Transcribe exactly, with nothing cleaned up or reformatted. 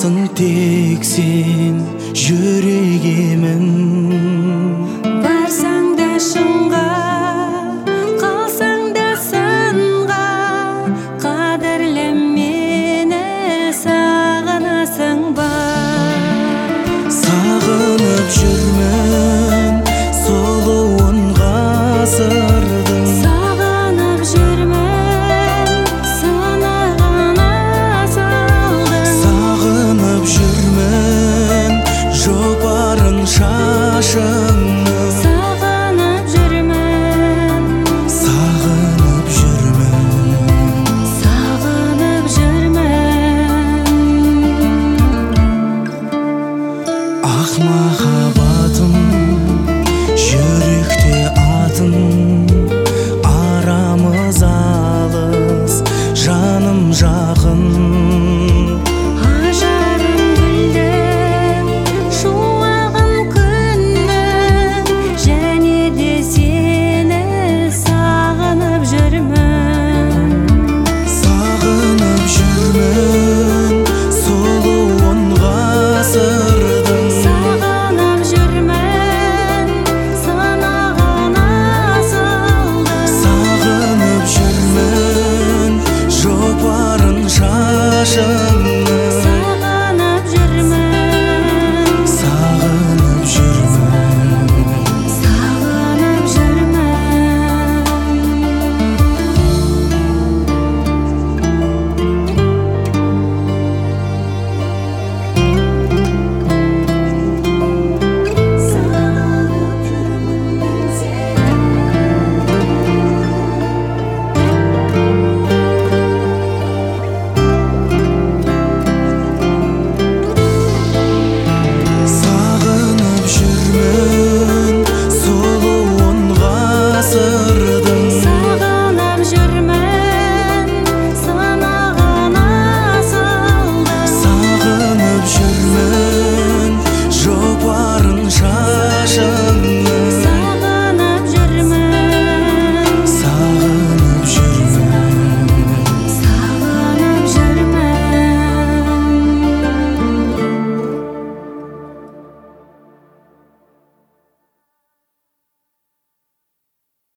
Қаласың тек сен жүрегімнің. Барсаң да шыңға, қалсаң да сынға, қадірлі мені сағынасың ба? Сағынып жүрмін сұлуын ғасырдың. Сағынып жүрмін сынығын асылдың. Сағынып жүрмін жопарын шашыңның. Сағынып жүрмін, Сағынып жүрмін. сағынып жүрмін. Ақмақ